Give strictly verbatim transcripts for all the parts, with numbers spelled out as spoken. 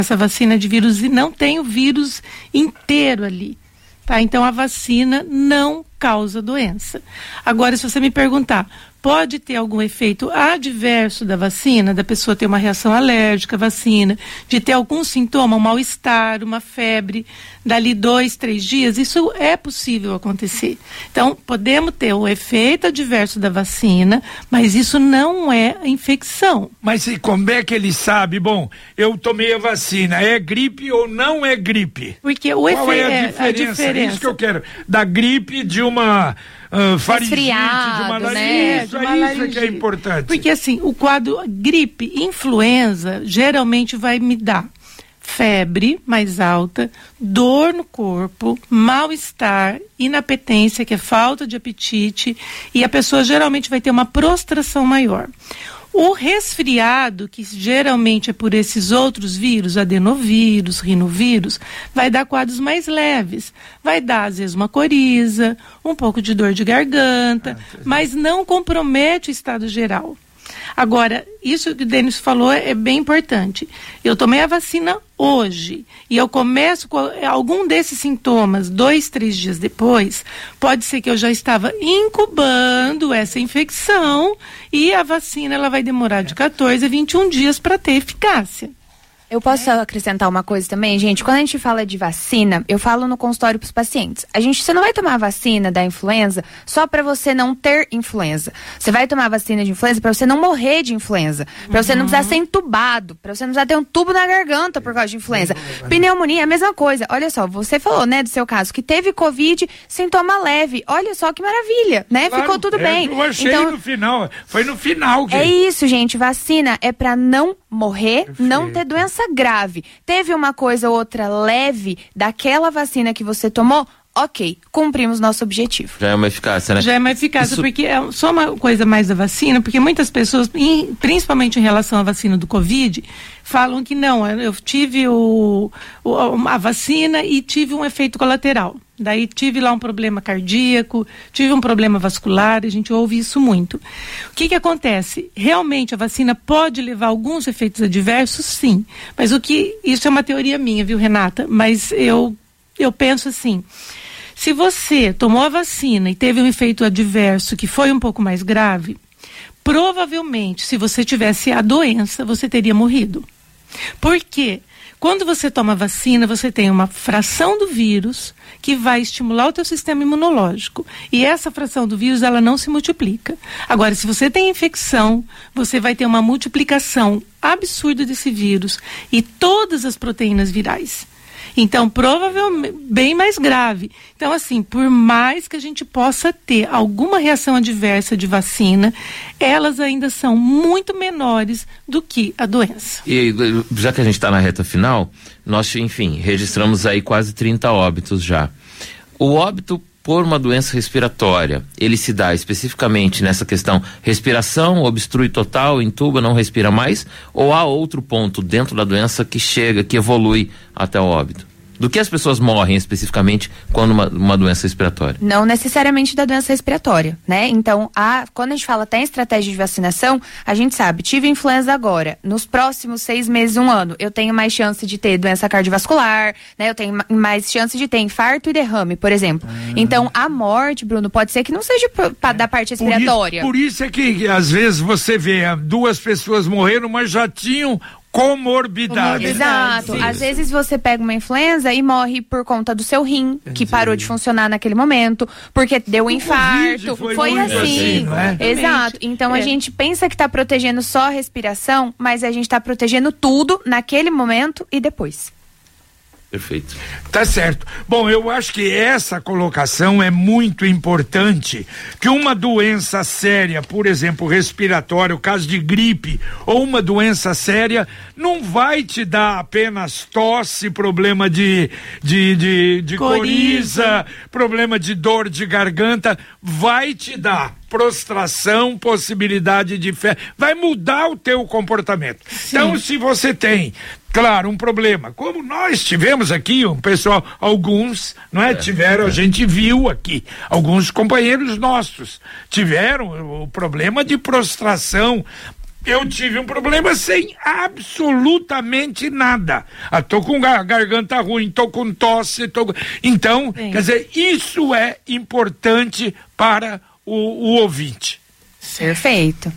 essa vacina de vírus e não tem o vírus inteiro ali, tá? Então a vacina não causa doença. Agora, se você me perguntar, pode ter algum efeito adverso da vacina, da pessoa ter uma reação alérgica à vacina, de ter algum sintoma, um mal-estar, uma febre, dali dois, três dias, isso é possível acontecer. Então, podemos ter o efeito adverso da vacina, mas isso não é infecção. Mas e como é que ele sabe? Bom, eu tomei a vacina, é gripe ou não é gripe? Porque o efeito é a diferença? a diferença. É isso que eu quero. Da gripe de uma uh, faringite, de uma né? laringe, isso, é isso que é importante. Porque assim, o quadro gripe, influenza, geralmente vai me dar febre mais alta, dor no corpo, mal-estar, inapetência, que é falta de apetite, e a pessoa geralmente vai ter uma prostração maior. O resfriado, que geralmente é por esses outros vírus, adenovírus, rinovírus, vai dar quadros mais leves. Vai dar, às vezes, uma coriza, um pouco de dor de garganta, mas não compromete o estado geral. Agora, isso que o Denis falou é bem importante. Eu tomei a vacina hoje e eu começo com algum desses sintomas dois, três dias depois, pode ser que eu já estava incubando essa infecção e a vacina ela vai demorar de quatorze a vinte e um dias para ter eficácia. Eu posso acrescentar uma coisa também, gente? Quando a gente fala de vacina, eu falo no consultório para os pacientes. A gente, você não vai tomar a vacina da influenza só para você não ter influenza. Você vai tomar a vacina de influenza para você não morrer de influenza, para uhum. você não precisar ser entubado, para você não precisar ter um tubo na garganta por causa de influenza. Uhum. Pneumonia é a mesma coisa. Olha só, você falou, né, do seu caso, que teve Covid, sintoma leve. Olha só que maravilha, né? Claro, ficou tudo é, bem. Eu achei então, no final, foi no final. Que... É isso, gente. Vacina é para não morrer, Perfeito. Não ter doença grave. Teve uma coisa ou outra leve daquela vacina que você tomou, ok, cumprimos nosso objetivo. Já é uma eficácia, né? Já é uma eficácia, Isso... porque é só uma coisa mais da vacina, porque muitas pessoas, principalmente em relação à vacina do Covid, falam que não, eu tive o, o, a vacina e tive um efeito colateral. Daí tive lá um problema cardíaco, tive um problema vascular, a gente ouve isso muito. O que que acontece? Realmente a vacina pode levar alguns efeitos adversos, sim. Mas o que, isso é uma teoria minha, viu, Renata? Mas eu, eu penso assim, se você tomou a vacina e teve um efeito adverso que foi um pouco mais grave, provavelmente, se você tivesse a doença, você teria morrido. Por quê? Quando você toma vacina, você tem uma fração do vírus que vai estimular o teu sistema imunológico. E essa fração do vírus, ela não se multiplica. Agora, se você tem infecção, você vai ter uma multiplicação absurda desse vírus e todas as proteínas virais. Então, provavelmente, bem mais grave. Então, assim, por mais que a gente possa ter alguma reação adversa de vacina, elas ainda são muito menores do que a doença. E já que a gente está na reta final, nós, enfim, registramos aí quase trinta óbitos já. O óbito por uma doença respiratória, ele se dá especificamente nessa questão respiração, obstrui total, intuba, não respira mais, ou há outro ponto dentro da doença que chega, que evolui até o óbito? Do que as pessoas morrem especificamente quando uma, uma doença respiratória? Não necessariamente da doença respiratória, né? Então, a, quando a gente fala até em estratégia de vacinação, a gente sabe, tive influenza agora, nos próximos seis meses, um ano, eu tenho mais chance de ter doença cardiovascular, né? Eu tenho mais chance de ter infarto e derrame, por exemplo. Ah. Então, a morte, Bruno, pode ser que não seja p- p- da parte respiratória. Por isso, por isso é que, às vezes, você vê duas pessoas morreram, mas já tinham comorbidade. Exato. Às vezes você pega uma influenza e morre por conta do seu rim, que parou de funcionar naquele momento, porque deu um infarto. Foi, foi assim. assim não é? Exato. Então é. a gente pensa que está protegendo só a respiração, mas a gente está protegendo tudo naquele momento e depois. Perfeito. Tá certo. Bom, eu acho que essa colocação é muito importante, que uma doença séria, por exemplo, respiratória, o caso de gripe, ou uma doença séria, não vai te dar apenas tosse, problema de, de, de, de coriza, coriza, problema de dor de garganta, vai te dar prostração, possibilidade de fé, vai mudar o teu comportamento. Sim. Então, se você tem, claro, um problema, como nós tivemos aqui, um pessoal, alguns, não é, é tiveram, é. a gente viu aqui, alguns companheiros nossos tiveram o problema de prostração. eu tive um problema sem absolutamente nada. Ah, tô com gar- garganta ruim, tô com tosse, tô com... Então, Sim. quer dizer, isso é importante para o, o ouvinte. Perfeito.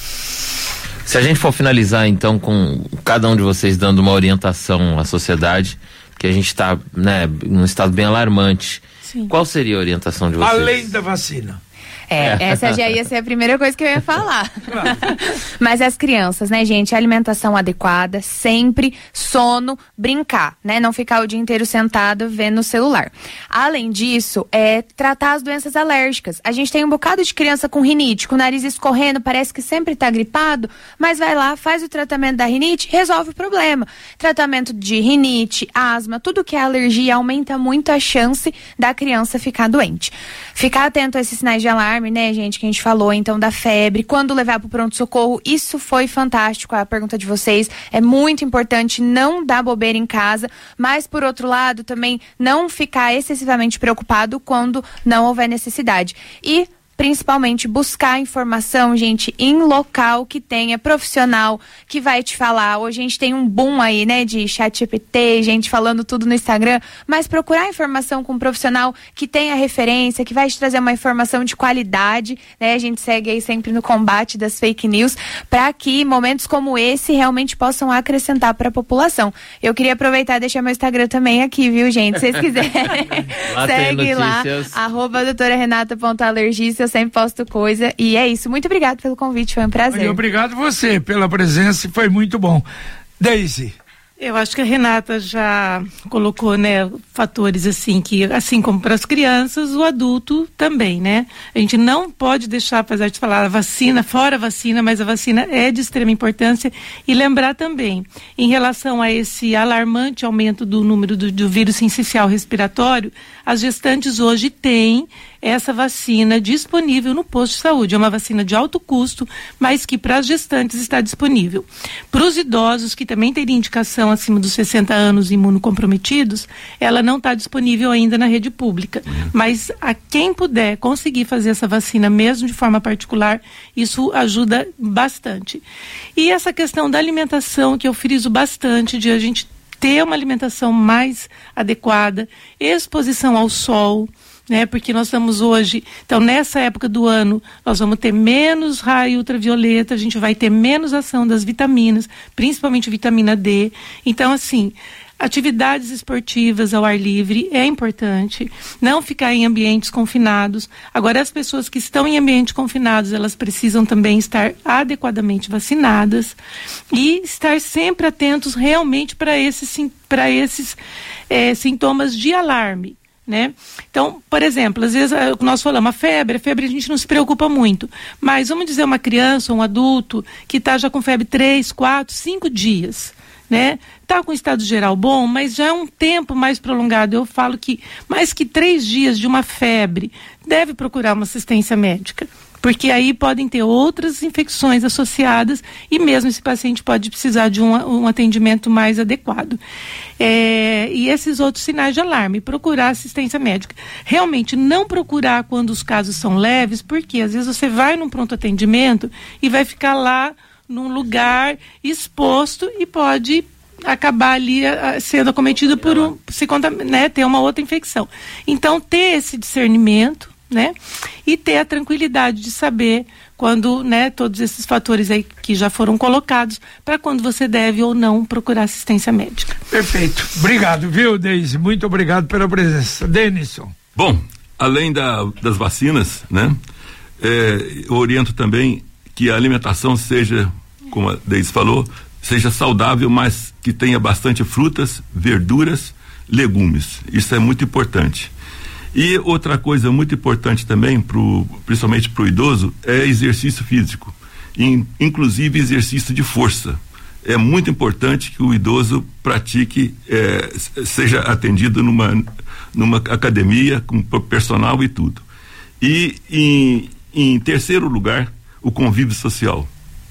Se a gente for finalizar, então, com cada um de vocês dando uma orientação à sociedade, que a gente está, né, num estado bem alarmante, Sim. qual seria a orientação de vocês? Além da vacina. É, essa já ia ser a primeira coisa que eu ia falar. Claro. Mas as crianças, né, gente? Alimentação adequada, sempre, sono, brincar, né? Não ficar o dia inteiro sentado vendo o celular. Além disso, é tratar as doenças alérgicas. A gente tem um bocado de criança com rinite, com o nariz escorrendo, parece que sempre tá gripado, mas vai lá, faz o tratamento da rinite, resolve o problema. Tratamento de rinite, asma, tudo que é alergia aumenta muito a chance da criança ficar doente. Ficar atento a esses sinais de alarme, né, gente, que a gente falou, então, da febre, quando levar pro pronto-socorro, isso foi fantástico, a pergunta de vocês, é muito importante não dar bobeira em casa, mas, por outro lado, também não ficar excessivamente preocupado quando não houver necessidade. E principalmente buscar informação, gente, em local que tenha profissional que vai te falar. Hoje a gente tem um boom aí, né, de chat G P T, gente falando tudo no Instagram, mas procurar informação com um profissional que tenha referência, que vai te trazer uma informação de qualidade, né, a gente segue aí sempre no combate das fake news, para que momentos como esse realmente possam acrescentar para a população. Eu queria aproveitar e deixar meu Instagram também aqui, viu, gente, se vocês quiserem, lá segue lá, arroba doutora renata ponto alergista, sempre posto coisa, e é isso. Muito obrigado pelo convite, foi um prazer. E obrigado você pela presença, foi muito bom. Daisy. Eu acho que a Renata já colocou, né, fatores assim que, assim como para as crianças, o adulto também, né? A gente não pode deixar, apesar de falar a vacina, fora a vacina, mas a vacina é de extrema importância, e lembrar também, em relação a esse alarmante aumento do número do, do vírus sincicial respiratório, as gestantes hoje têm essa vacina disponível no posto de saúde. É uma vacina de alto custo, mas que para as gestantes está disponível. Para os idosos que também têm indicação acima dos sessenta anos imunocomprometidos, ela não está disponível ainda na rede pública. Mas a quem puder conseguir fazer essa vacina mesmo de forma particular, isso ajuda bastante. E essa questão da alimentação, que eu friso bastante, de a gente ter uma alimentação mais adequada, exposição ao sol, né? Porque nós estamos hoje, então nessa época do ano, nós vamos ter menos raio ultravioleta, a gente vai ter menos ação das vitaminas, principalmente vitamina D. Então, assim, atividades esportivas ao ar livre é importante, não ficar em ambientes confinados. Agora, as pessoas que estão em ambientes confinados, elas precisam também estar adequadamente vacinadas e estar sempre atentos realmente para esses, para esses é, sintomas de alarme. Né? Então, por exemplo, às vezes nós falamos a febre, a febre a gente não se preocupa muito, mas vamos dizer uma criança, um adulto que está já com febre três, quatro, cinco dias, né? Está com estado geral bom, mas já é um tempo mais prolongado. Eu falo que mais que três dias de uma febre, deve procurar uma assistência médica, porque aí podem ter outras infecções associadas e mesmo esse paciente pode precisar de um, um atendimento mais adequado. É, e esses outros sinais de alarme, procurar assistência médica. Realmente não procurar quando os casos são leves, porque às vezes você vai num pronto atendimento e vai ficar lá num lugar exposto e pode acabar ali a, sendo acometido por um, se, né, ter uma outra infecção. Então, ter esse discernimento, né? E ter a tranquilidade de saber quando, né, todos esses fatores aí que já foram colocados, para quando você deve ou não procurar assistência médica. Perfeito. Obrigado, viu, Deise? Muito obrigado pela presença. Denison. Bom, além da, das vacinas, né, é, eu oriento também que a alimentação seja, como a Deise falou, seja saudável, mas que tenha bastante frutas, verduras, legumes. Isso é muito importante. E outra coisa muito importante também, pro, principalmente para o idoso, é exercício físico, in, inclusive exercício de força. É muito importante que o idoso pratique, é, seja atendido numa, numa academia com personal e tudo. E em, em terceiro lugar, o convívio social.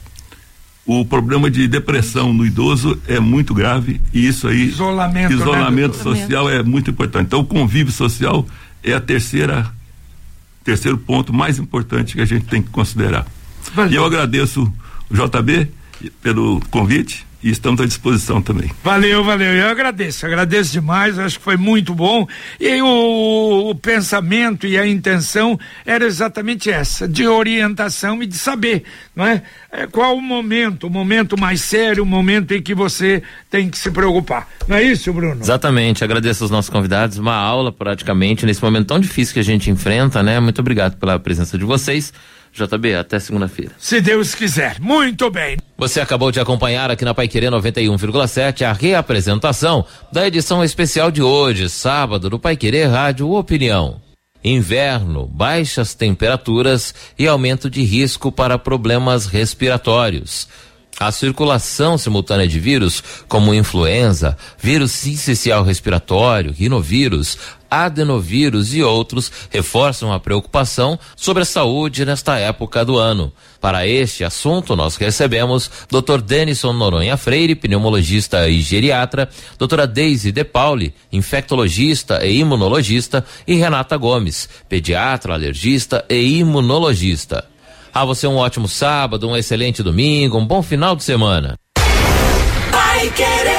O problema de depressão no idoso é muito grave e isso aí, isolamento, isolamento né? social é muito importante. Então o convívio social é a terceira terceiro ponto mais importante que a gente tem que considerar. Valeu. E eu agradeço J B pelo convite e estamos à disposição também. Valeu, valeu, eu agradeço, agradeço demais, acho que foi muito bom, e o, o pensamento e a intenção era exatamente essa, de orientação e de saber, não é? É qual o momento, o momento mais sério, o momento em que você tem que se preocupar, não é isso, Bruno? Exatamente, agradeço aos nossos convidados, uma aula praticamente nesse momento tão difícil que a gente enfrenta, né? Muito obrigado pela presença de vocês. J B, até segunda-feira. Se Deus quiser. Muito bem. Você acabou de acompanhar aqui na Paiquerê noventa e um vírgula sete a reapresentação da edição especial de hoje, sábado, do Paiquerê Rádio Opinião. Inverno, baixas temperaturas e aumento de risco para problemas respiratórios. A circulação simultânea de vírus, como influenza, vírus sincicial respiratório, rinovírus, adenovírus e outros, reforçam a preocupação sobre a saúde nesta época do ano. Para este assunto, nós recebemos doutor Denison Noronha Freire, pneumologista e geriatra, doutora Deise De Pauli, infectologista e imunologista, e Renata Gomes, pediatra, alergista e imunologista. A você um ótimo sábado, um excelente domingo, um bom final de semana. Vai querer.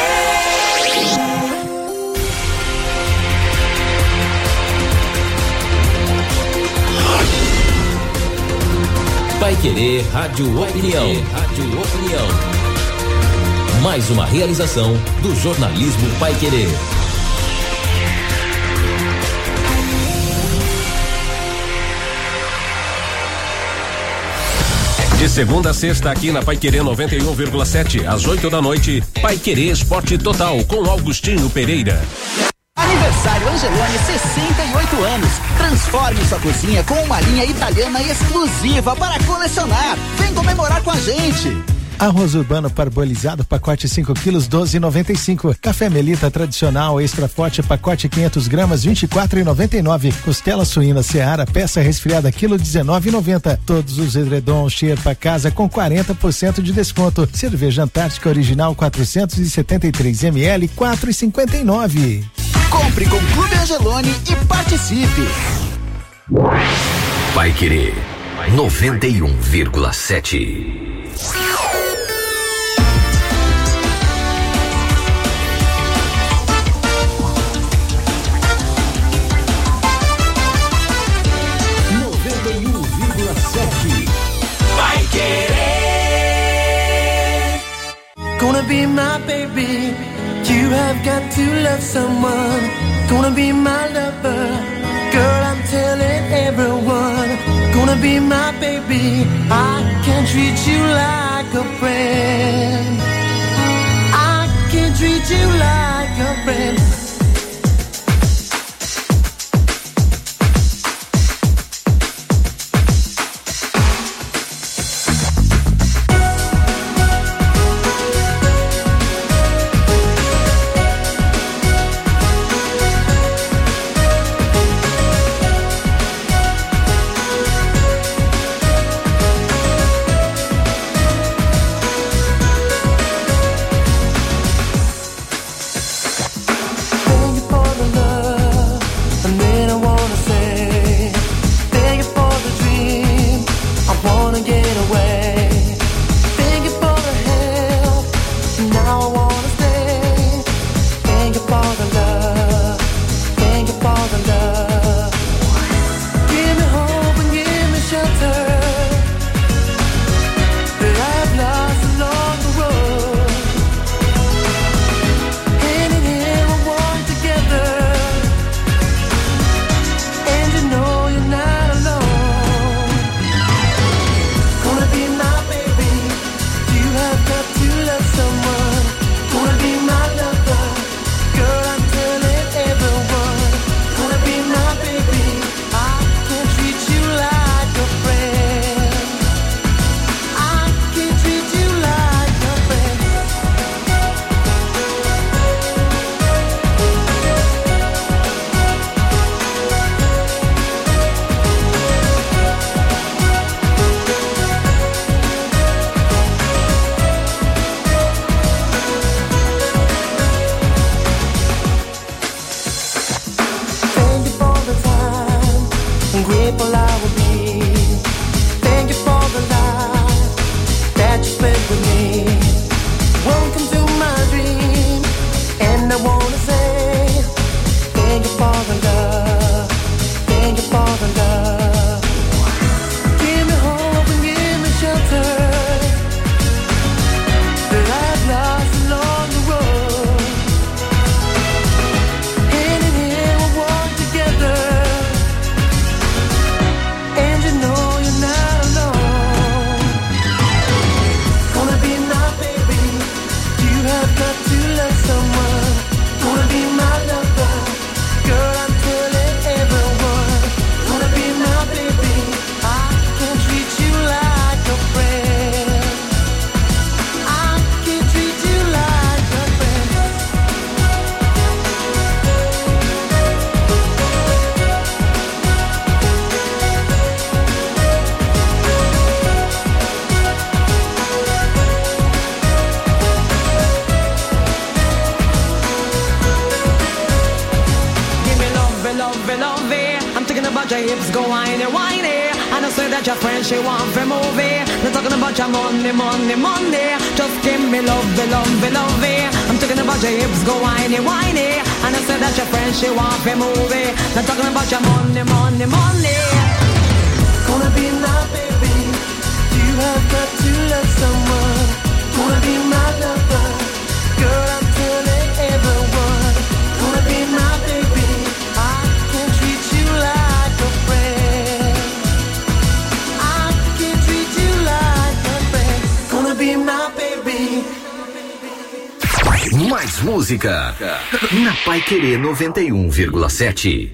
Vai querer Rádio Opinião. Rádio Opinião. Mais uma realização do jornalismo Vai Querer. De segunda a sexta aqui na Paiquerê noventa e um vírgula sete, às oito da noite, Paiquerê Esporte Total com Augustinho Pereira. Aniversário Angeloni, sessenta e oito anos. Transforme sua cozinha com uma linha italiana exclusiva para colecionar. Vem comemorar com a gente. Arroz urbano parbolizado, pacote cinco quilos, doze e noventa e cinco. Café Melita tradicional, extra forte, pacote quinhentos gramas, vinte e quatro e noventa e nove. Costela suína Seara, peça resfriada, quilo dezenove e noventa. Todos os edredons Sherpa Casa com quarenta por cento de desconto. Cerveja Antártica original quatrocentos e setenta e três mililitros, quatro e cinquenta e nove. Compre com Clube Angeloni e participe. Vai Querer noventa e um vírgula sete. Gonna be my baby, you have got to love someone. Gonna be my lover, girl, I'm telling everyone. Gonna be my baby, I can treat you like a friend. I can treat you like a friend. about your hips, go whiny, whiny. And I say that your friend, she want for movie. They're talking about your money, money, money. Just give me love, love, love. I'm talking about your hips, go whiny, whiny. And I say that your friend, she want for movie. They're talking about your money, money, money. Gonna be my baby. You have got to love someone. Gonna be my lover. Girl, I'm telling everyone. Gonna be my baby. I can treat you like a friend. I can treat you like a friend. Gonna be my baby. Mais música na Paiquerê noventa e um vírgula sete.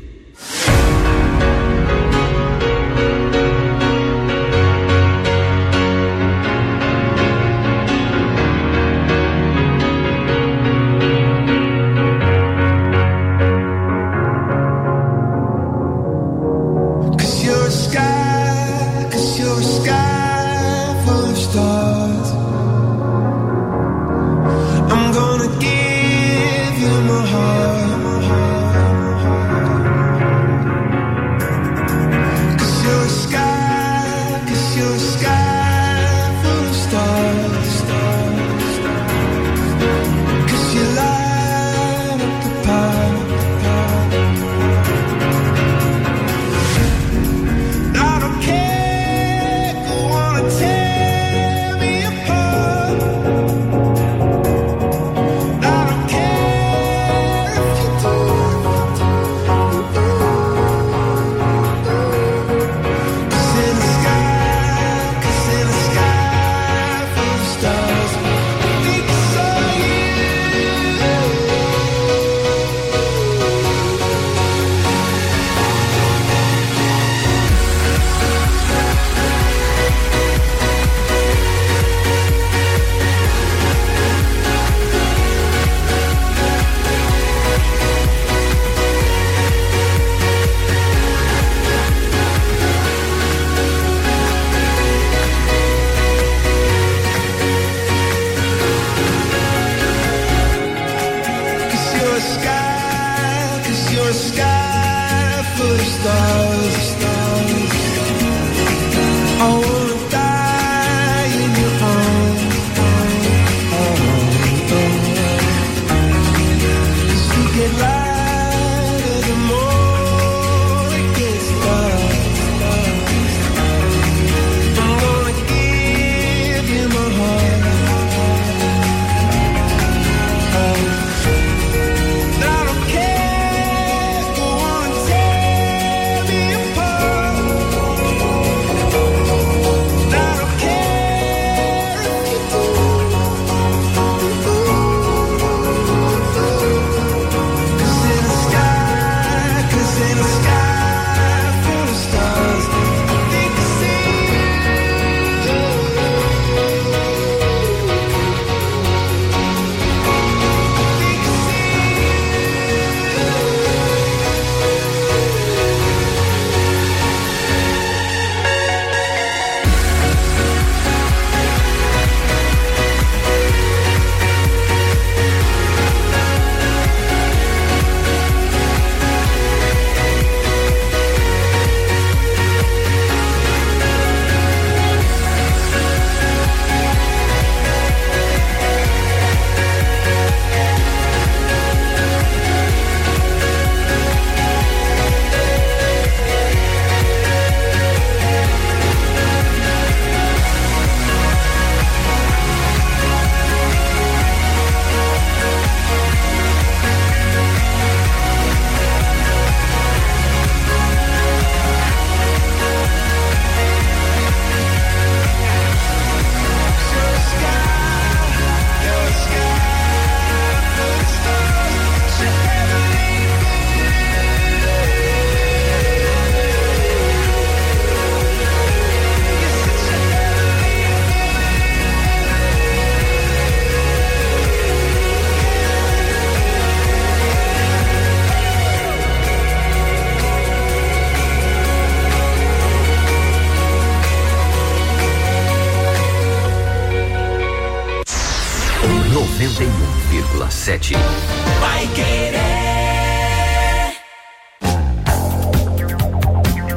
noventa e um vírgula sete. Vai querer.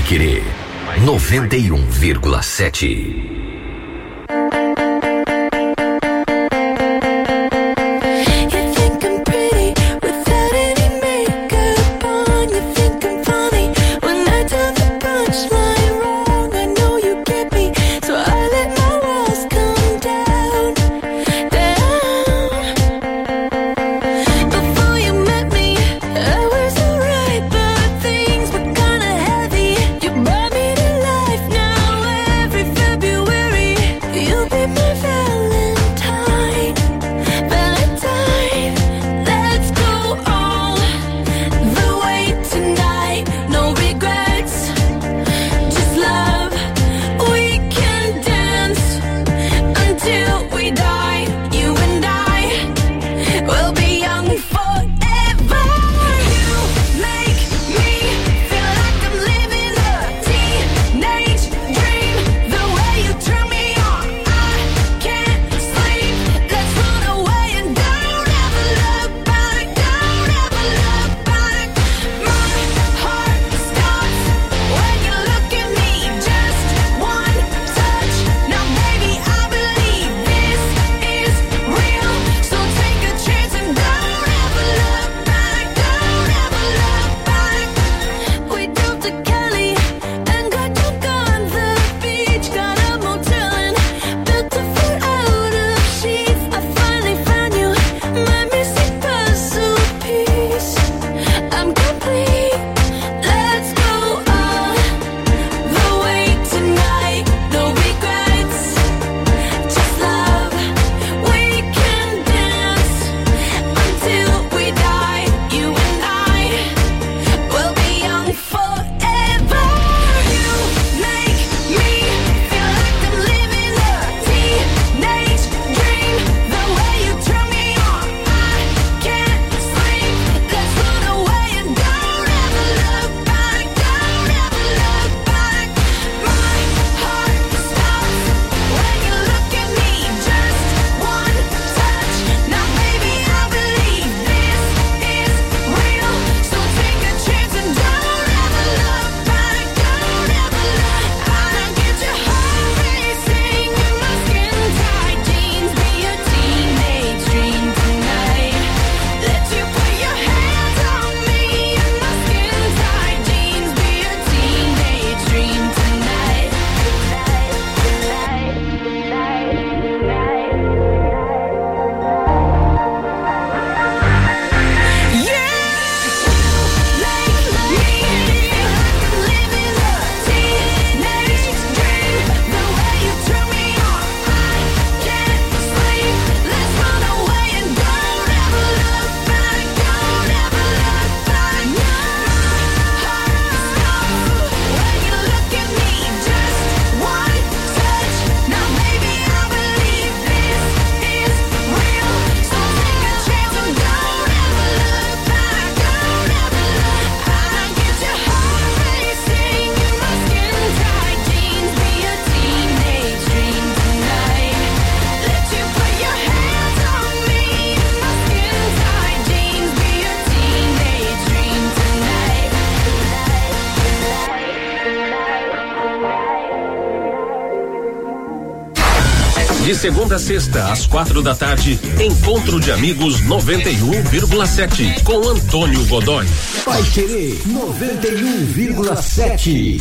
Querer noventa e um vírgula sete. De segunda a sexta, às quatro da tarde, Encontro de Amigos noventa e um vírgula sete, com Antônio Godoy. Vai Querer noventa e um vírgula sete.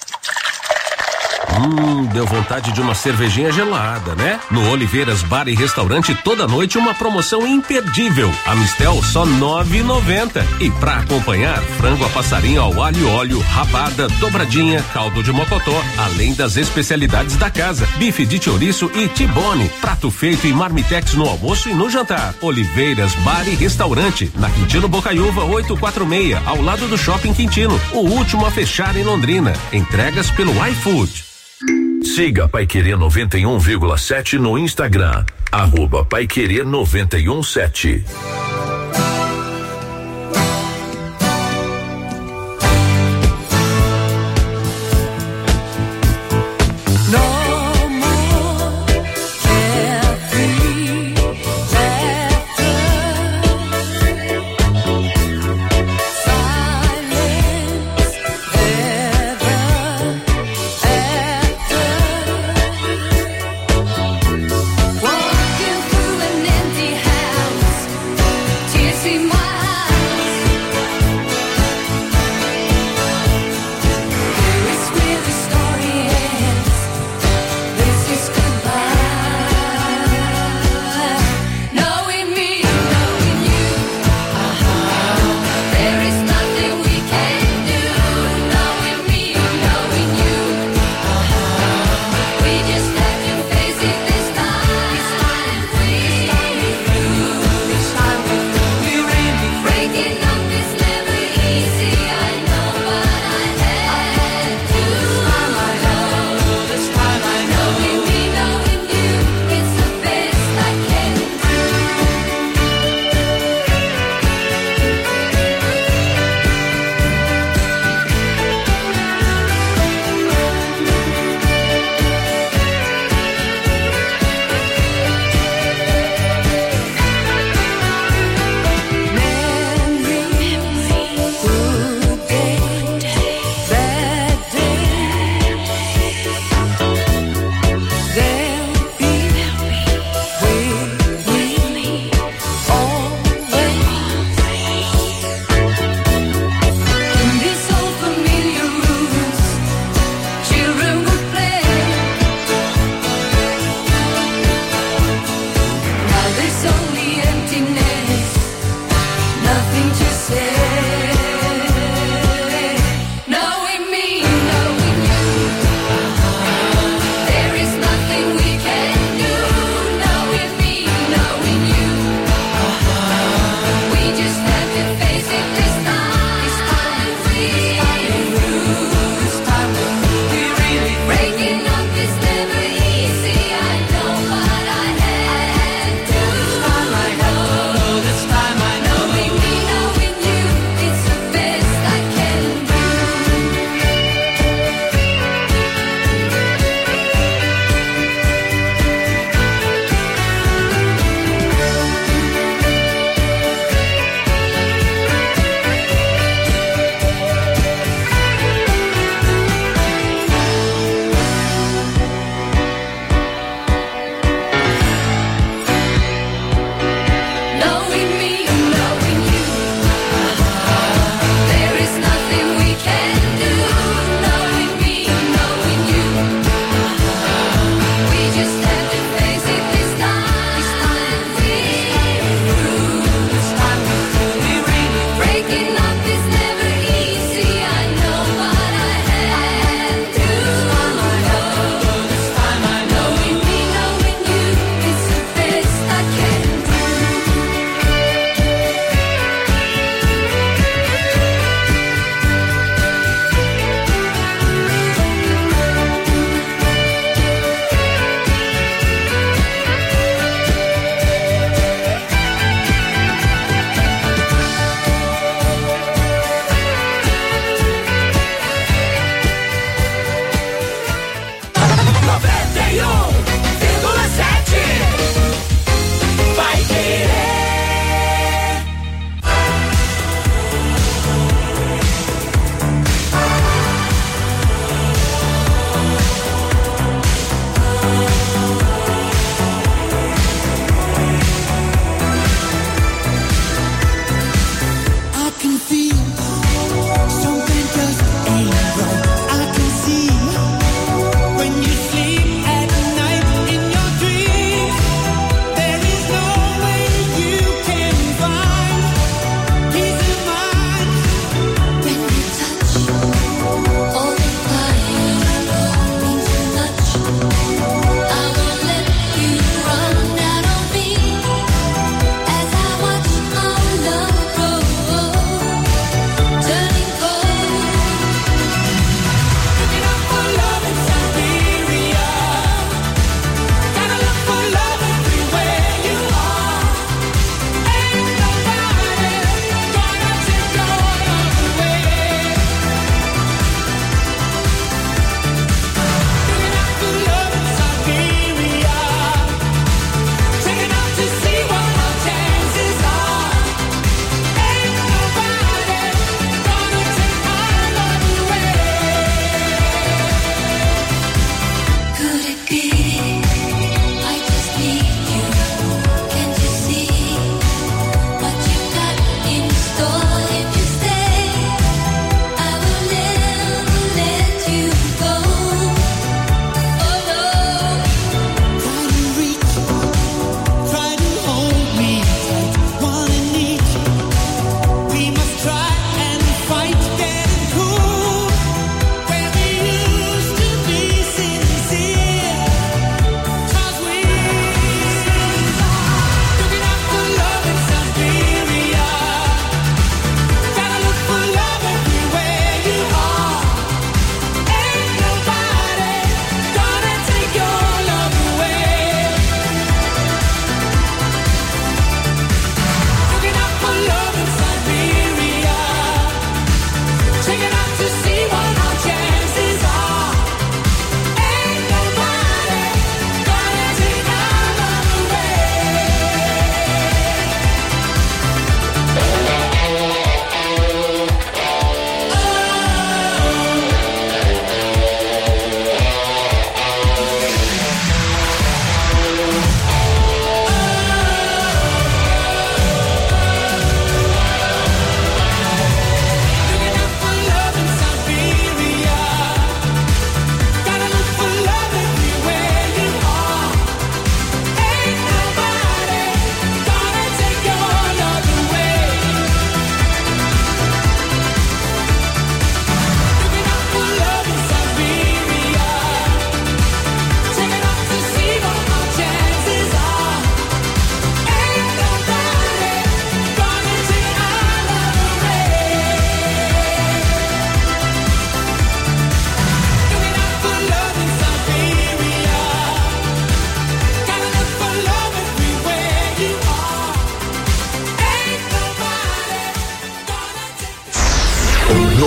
Hum, deu vontade de uma cervejinha gelada, né? No Oliveiras Bar e Restaurante, toda noite uma promoção imperdível. A Mistel só nove e noventa. E pra acompanhar, frango a passarinho ao alho e óleo, rabada, dobradinha, caldo de mocotó, além das especialidades da casa, bife de chouriço e tibone, prato feito e marmitex no almoço e no jantar. Oliveiras Bar e Restaurante, na Quintino Bocaiúva oitocentos e quarenta e seis, ao lado do Shopping Quintino, o último a fechar em Londrina. Entregas pelo iFood. Siga Pai Querer noventa e um vírgula sete no Instagram, arroba Pai Querer noventa e um sete.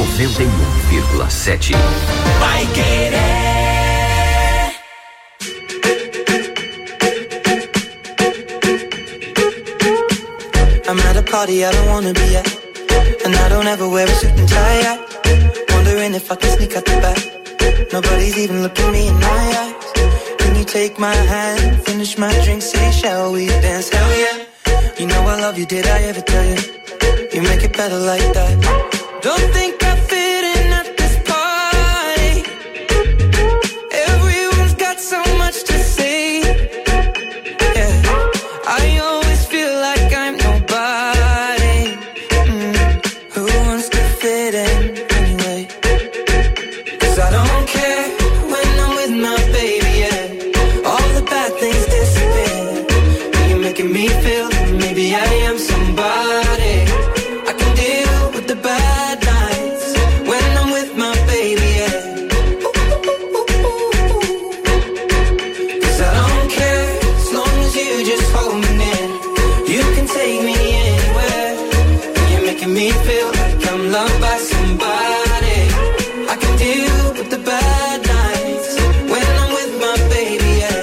noventa e um vírgula sete. Vai Querer. I'm at a party I don't wanna be at, and I don't ever wear a suit and tie yet. Wondering if I can sneak out the back. Nobody's even looking me in my eyes. Can you take my hand, finish my drink, say shall we dance? Hell yeah. You know I love you, did I ever tell you? You make it better like that. Don't think I fit in at this party. Everyone's got so much to say. Yeah, I always feel like I'm nobody. Mm. Who wants to fit in anyway? Cause I don't care when I'm with my baby, yeah. All the bad things disappear. You're making me feel that maybe I am somebody. I can deal with the bad nights when I'm with my baby, yeah. Cause I don't care as long as you just hold me near. You can take me anywhere. You're making me feel like I'm loved by somebody. I can deal with the bad nights when I'm with my baby, yeah.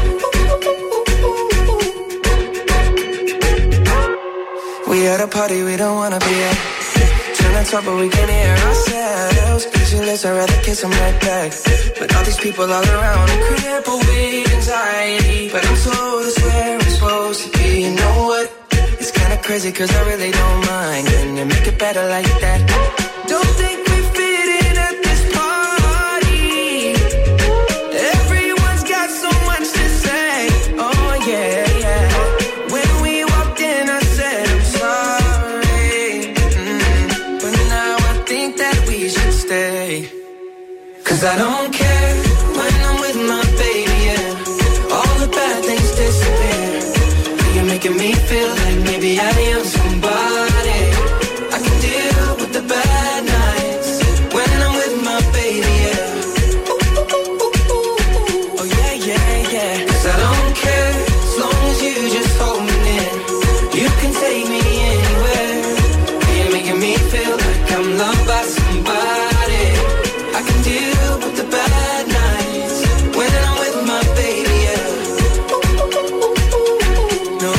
We at a party we don't wanna be at. Trying to talk but we can hear ourselves. Pictureless, I'd rather kiss them right back. But all these people all around are crippled with anxiety. But I'm told it's where I'm supposed to be. You know what? It's kinda crazy cause I really don't mind. Can you make it better like that? Don't think we fit in at this party. Everyone's got so much to say. Oh yeah, yeah. When we walked in I said I'm sorry. Mm. But now I think that we should stay. Cause I don't care when I'm with my baby, yeah. All the bad things disappear. You're making me feel like maybe I am somebody. I can deal with the bad nights when I'm with my baby, yeah. Oh yeah, yeah, yeah. Cause I don't care as long as you just hold me near. You can take me anywhere. You're making me feel like I'm loved by somebody. I can deal with the bad nights when I'm with my baby, yeah. No,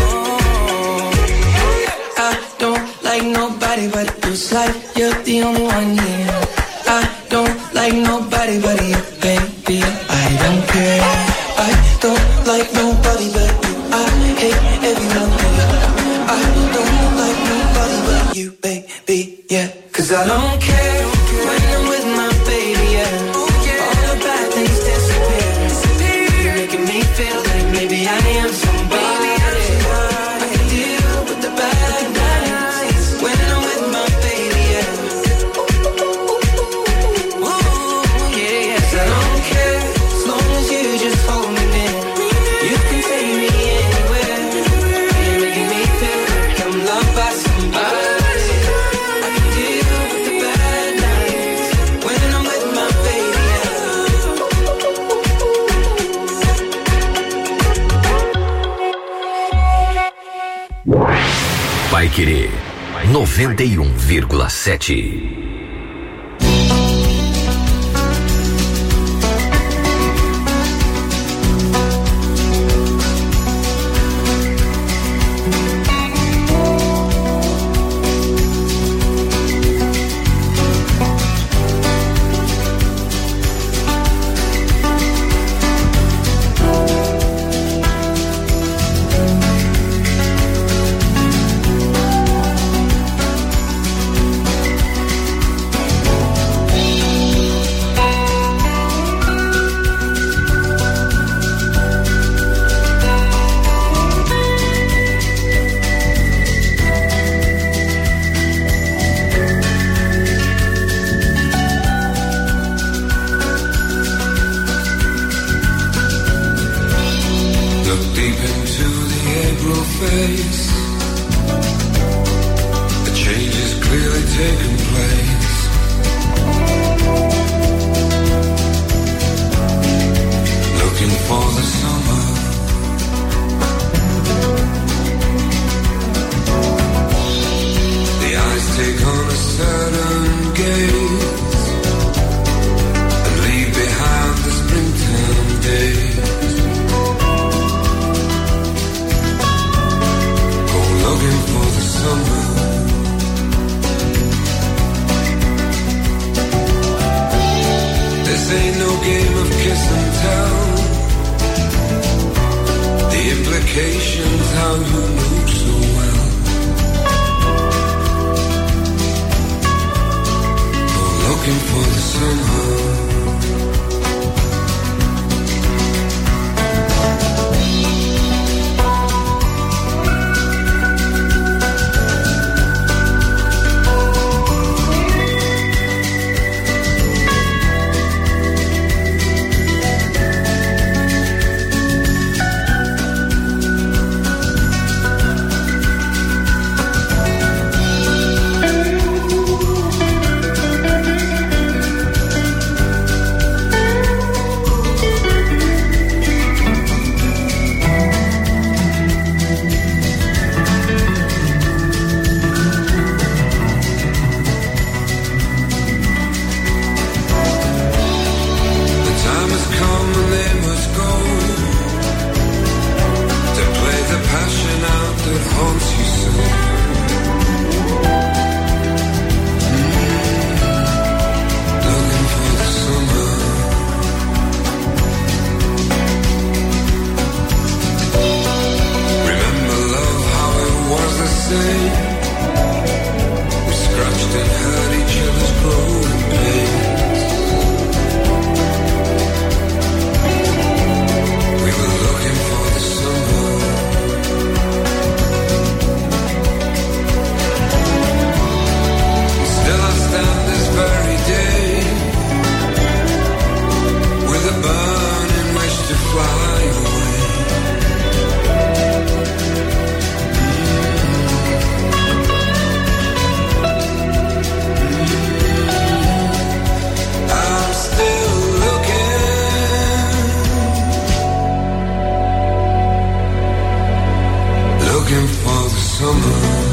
I don't like nobody but you. It's like you're the only one here. I don't like nobody but you, baby. I don't care. I don't like nobody but you. I hate everyone here. I don't like nobody but you, baby, yeah. Cause I don't care when I'm with my baby, yeah. All the bad things disappear. You're making me feel like maybe I am somebody. I can deal with the bad nights when I'm with my baby, yeah. Ooh, yeah, yeah. 'Cause I don't care as long as you just hold me near. You can take me anywhere. You're making me feel like I'm loved by somebody. I can deal with the bad nights when I'm with my baby, Vai Querer noventa e um vírgula sete. Look deep into the April face. A change is clearly taking place. Looking for the summer. The eyes take on a certain gaze. away. We scratched and hurt each other's growing pains. We were looking for the summer. And still I stand this very day with a burning wish to fly away. I'm still looking, looking for the summer.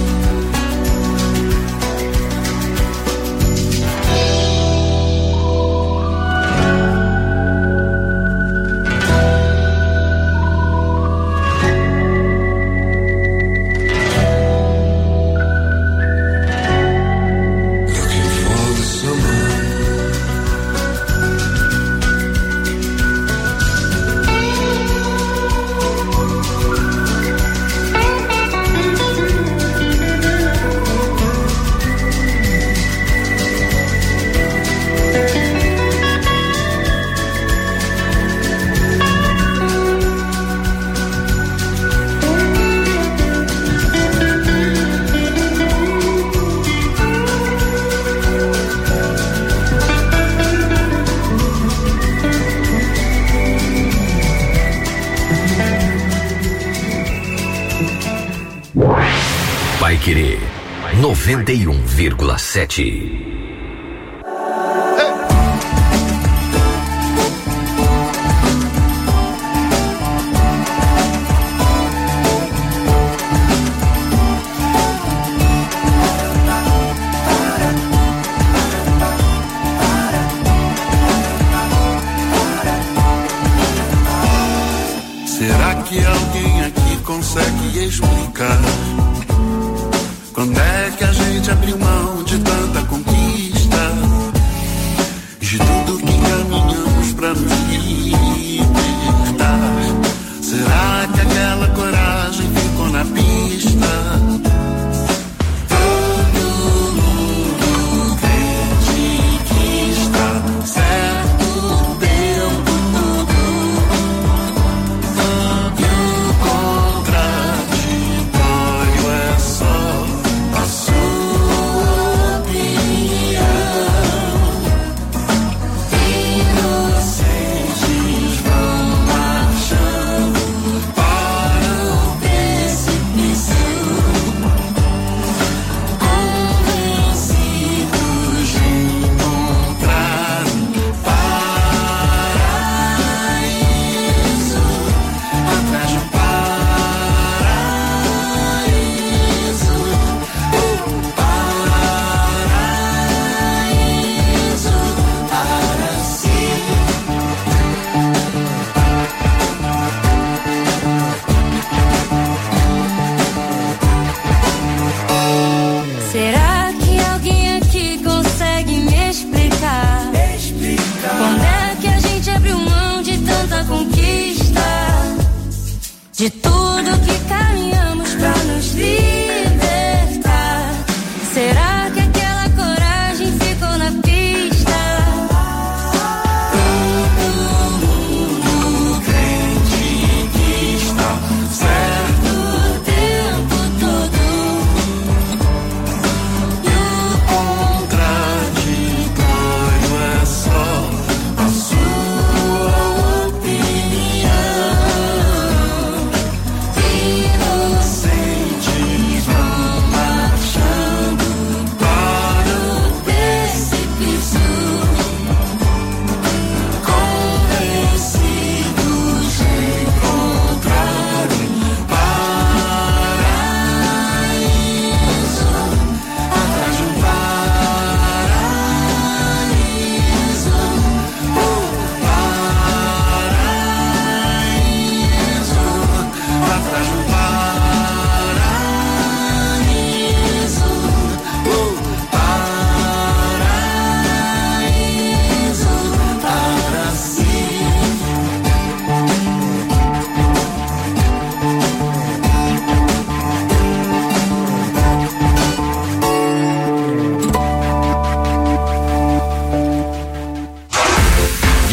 Paiquerê noventa e um vírgula sete. Será que alguém aqui consegue explicar quando é que a gente abriu mão de tanta conquista, de tudo que caminhamos pra nos libertar? Será que aquela coragem ficou na pista? Todo mundo entende que está certo o tempo todo, e o contraditório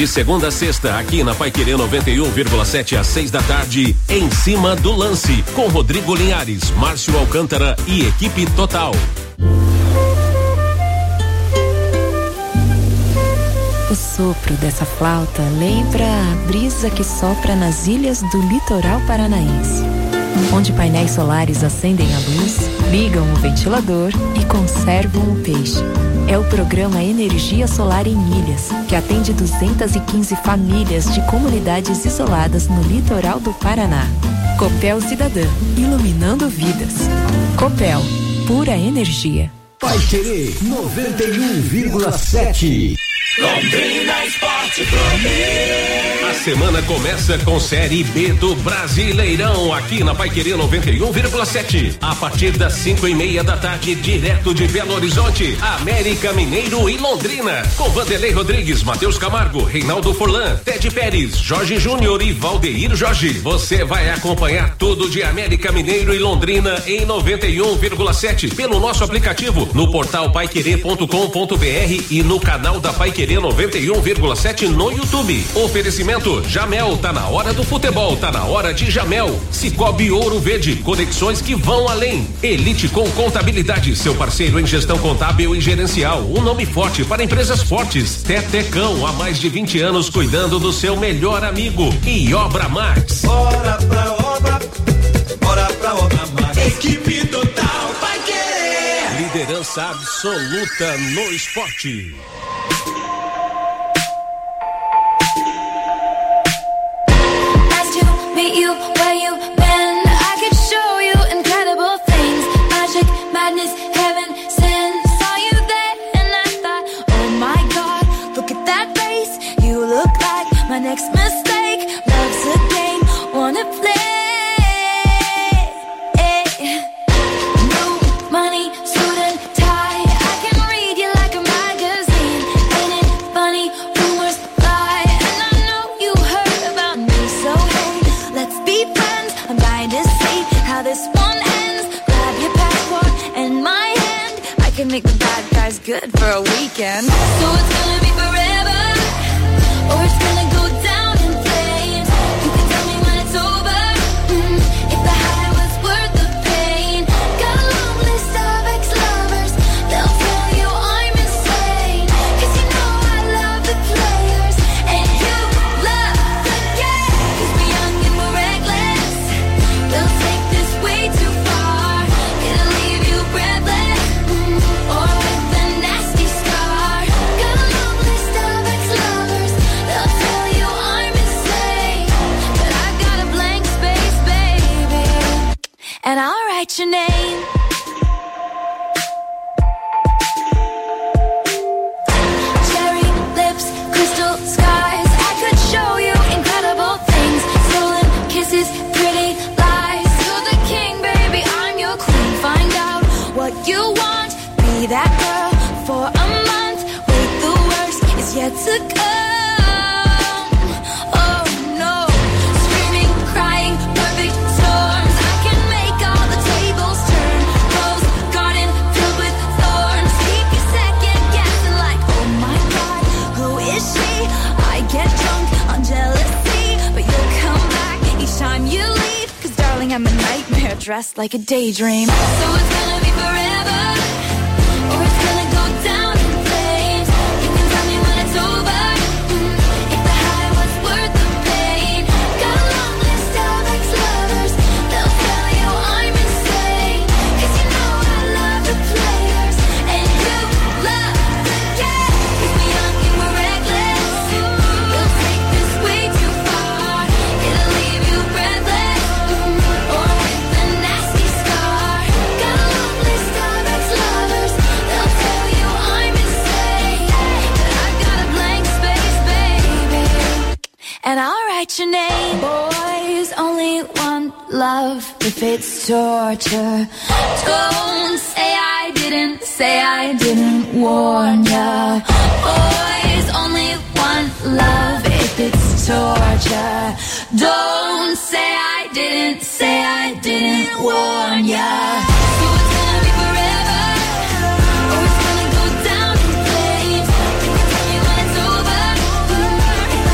De segunda a sexta, aqui na Paiquerê noventa e um vírgula sete às seis da tarde, Em Cima do Lance, com Rodrigo Linhares, Márcio Alcântara e equipe total. O sopro dessa flauta lembra a brisa que sopra nas ilhas do litoral paranaense, onde painéis solares acendem a luz, ligam o ventilador e conservam o peixe. É o programa Energia Solar em Ilhas, que atende duzentas e quinze famílias de comunidades isoladas no litoral do Paraná. Copel Cidadã, iluminando vidas. Copel, pura energia. Paiquerê noventa e um vírgula sete. Londrina Esporte Clube. A semana começa com Série B do Brasileirão, aqui na Paiquerê noventa e um vírgula sete. A partir das cinco e meia da tarde, direto de Belo Horizonte, América Mineiro e Londrina. Com Vanderlei Rodrigues, Matheus Camargo, Reinaldo Forlan, Ted Pérez, Jorge Júnior e Valdeir Jorge. Você vai acompanhar tudo de América Mineiro e Londrina em noventa e um vírgula sete pelo nosso aplicativo, no portal paiquerê ponto com ponto br e no canal da Paiquerê noventa e um vírgula sete no YouTube. Oferecimento Jamel, tá na hora do futebol, tá na hora de Jamel. Cicobi Ouro Verde, conexões que vão além. Elite com Contabilidade, seu parceiro em gestão contábil e gerencial, um nome forte para empresas fortes. Tetecão, há mais de vinte anos cuidando do seu melhor amigo. E Obra Max. Bora pra obra, bora pra obra Max. Equipe total vai querer. Liderança absoluta no esporte. Meet you where you been. I could show you incredible things. Magic, madness, heaven sent. Saw you there and I thought, oh my God, look at that face. You look like my next mistake. Love's a game, wanna play. No money, suit and tie. I can read you like a magazine. Ain't it funny? Rumors fly, and I know you heard about me, so hey, let's be friends. I'm dying to see how this one ends. Grab your passport and my hand. I can make the bad guys good for a weekend. So it's gonna be forever, or it's gonna go down in flames. You can tell me when it's over, mm, if the high was worth the pain. Got a long list of ex-lovers. They'll tell you I'm insane, 'cause you know I love the players and you love the game. 'Cause we're young and we're reckless. They'll take this way too far. It'll leave you breathless, mm, or with a nasty scar. Got a long list of ex-lovers. They'll tell you I'm insane, but I got a blank space, baby, and I'll write your name. Cherry lips, crystal skies. I could show you incredible things. Stolen kisses, pretty lies. You're the king, baby, I'm your queen. Find out what you want. Be that girl for a month. Wait, the worst is yet to come. Oh no, screaming, crying, perfect storms. I can make all the tables turn. Rose garden filled with thorns. Keep you second guessing like, oh my God, who is she? I get drunk on jealousy, but you'll come back each time you leave. 'Cause darling, I'm a nightmare dressed like a daydream. So it's gonna be forever, or it's gonna go down in flames. You can tell me when it's over, mm, if the high was worth the pain. Got a long list of ex-lovers. They'll tell you I'm insane, 'cause you know I love the players and you love the game. 'Cause we're young and we're reckless. They'll take this way too far. It'll leave you breathless, mm, or with a nasty scar. Got a long list of ex-lovers. They'll tell you I'm insane, but I got a blank space, baby, and I'll write your name. Boys only want love if it's torture. Don't say I didn't, say I didn't warn ya. Boys only want love if it's torture. Don't say I didn't, say I didn't warn ya. So it's gonna be forever, or it's gonna go down in flames. You can tell me when it's over, mm, if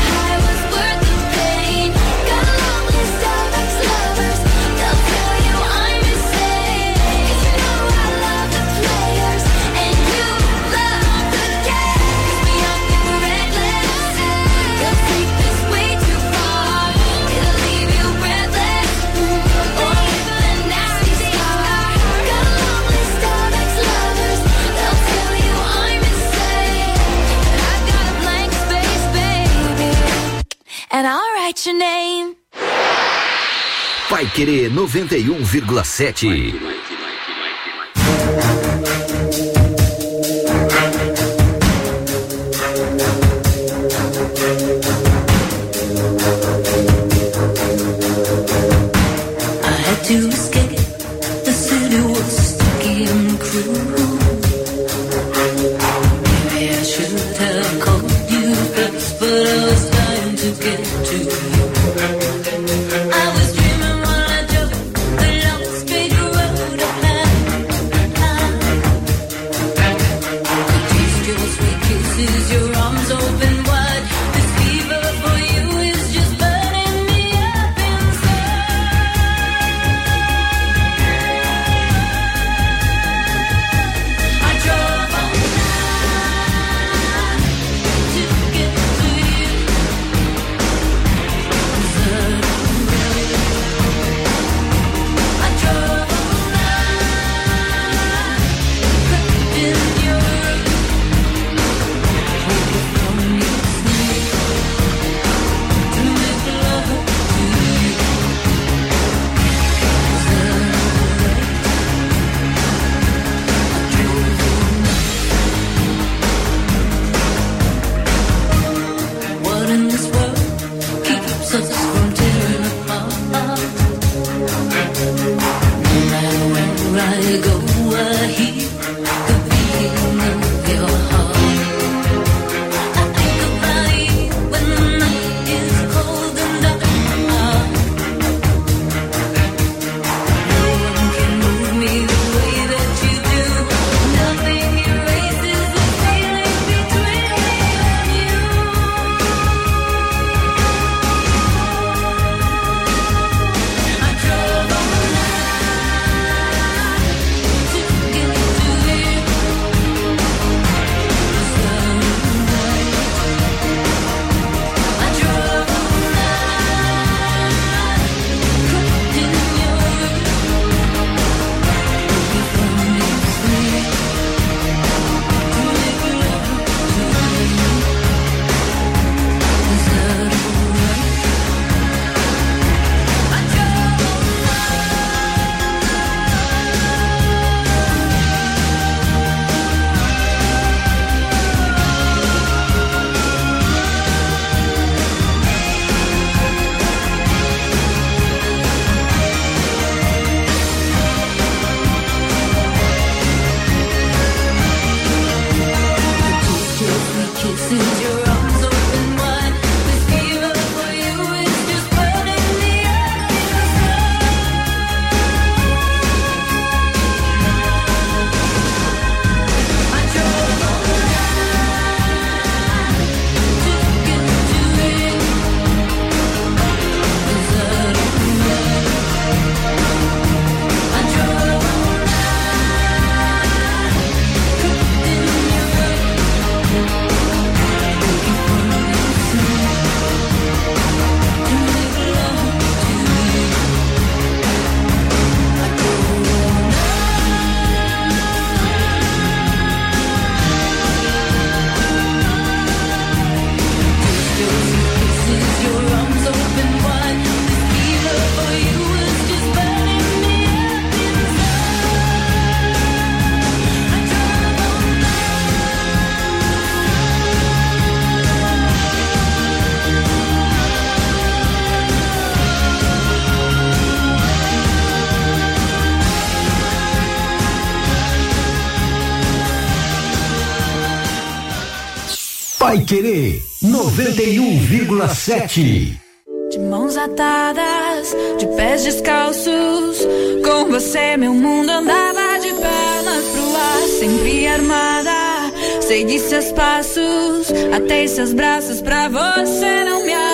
Paiquerê noventa e um vírgula sete. To escape, the city was sticky and cruel. Maybe I should have called you first, but I was trying to get to you. I was dreaming while I drove the long straight road ahead. I taste your sweet kisses, your arms open wide. This fever for you is just burning me up inside. What in this world keeps us from tearing apart? No matter where I go, I hear the beating of your heart. I think about you when the night is cold and dark. No one can move me the way that you do. Nothing erases the feeling between me and you. I drove all night to get to you. I drove all night, cooked in your room. You promised me to make love to you. Is that alright? I drove all kisses, your arms open wide. This fever for you is just burning me up inside. I drove all night to get to you. Is that alright? I drove all night, cooked in your room. Your arms open wide. This fever for you is just burning me up inside. I drove all Paiquerê noventa e um vírgula sete. De mãos atadas, de pés descalços, com você meu mundo andava de pernas pro ar, sempre armada. Segui seus passos, atei seus braços pra você não me